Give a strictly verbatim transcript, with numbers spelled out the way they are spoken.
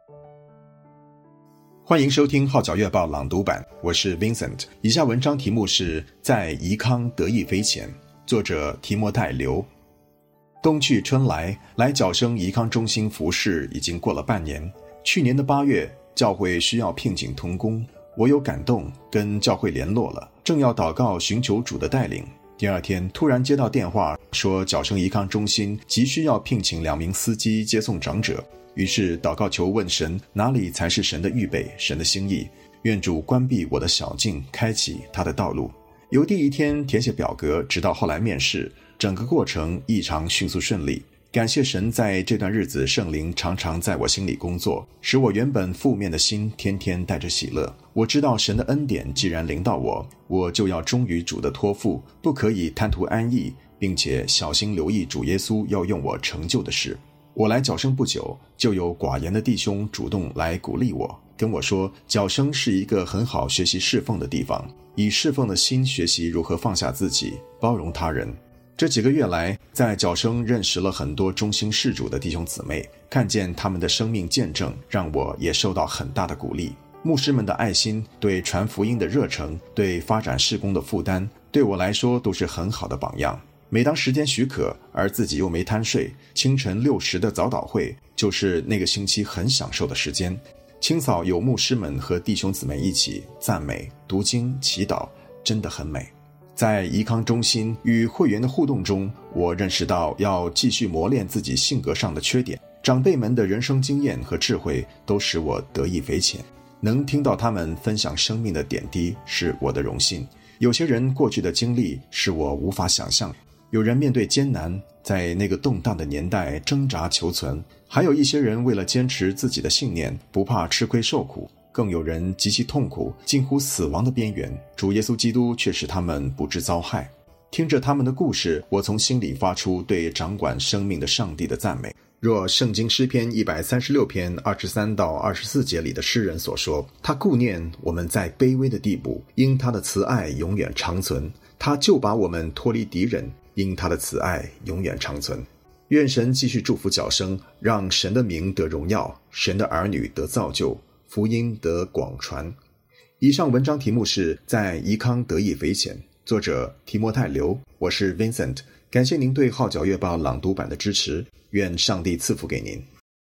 欢迎收听号角月报朗读版，我是 Vincent。 以下文章题目是在宜康得意飞前，作者提摩太刘。冬去春来，来角生宜康中心服侍已经过了半年。去年的八月，教会需要聘请同工，我有感动，跟教会联络了，正要祷告寻求主的带领。第二天突然接到电话，说角生宜康中心急需要聘请两名司机接送长者。于是祷告求问神，哪里才是神的预备，神的心意，愿主关闭我的小径，开启他的道路。由第一天填写表格直到后来面试，整个过程异常迅速顺利。感谢神，在这段日子圣灵常常在我心里工作，使我原本负面的心天天带着喜乐。我知道神的恩典既然临到我，我就要忠于主的托付，不可以贪图安逸，并且小心留意主耶稣要用我成就的事。我来角生不久，就有寡言的弟兄主动来鼓励我，跟我说角生是一个很好学习侍奉的地方，以侍奉的心学习如何放下自己，包容他人。这几个月来，在角生认识了很多忠心事主的弟兄姊妹，看见他们的生命见证，让我也受到很大的鼓励。牧师们的爱心，对传福音的热诚，对发展事工的负担，对我来说都是很好的榜样。每当时间许可，而自己又没贪睡，清晨六时的早祷会就是那个星期很享受的时间。清早有牧师们和弟兄姊妹一起赞美、读经、祈祷，真的很美。在宜康中心与会员的互动中，我认识到要继续磨练自己性格上的缺点。长辈们的人生经验和智慧都使我得意匪浅，能听到他们分享生命的点滴是我的荣幸。有些人过去的经历是我无法想象，有人面对艰难，在那个动荡的年代挣扎求存，还有一些人为了坚持自己的信念，不怕吃亏受苦，更有人极其痛苦，近乎死亡的边缘，主耶稣基督却使他们不致遭害。听着他们的故事，我从心里发出对掌管生命的上帝的赞美。若圣经诗篇一百三十六篇二十三到二十四节里的诗人所说，他顾念我们在卑微的地步，因他的慈爱永远长存，他就把我们脱离敌人，因他的慈爱永远长存。愿神继续祝福角生，让神的名得荣耀，神的儿女得造就，福音得广传。以上文章题目是在宜康得意匪浅，作者提摩太刘，我是 Vincent。感谢您对号角月报朗读版的支持，愿上帝赐福给您。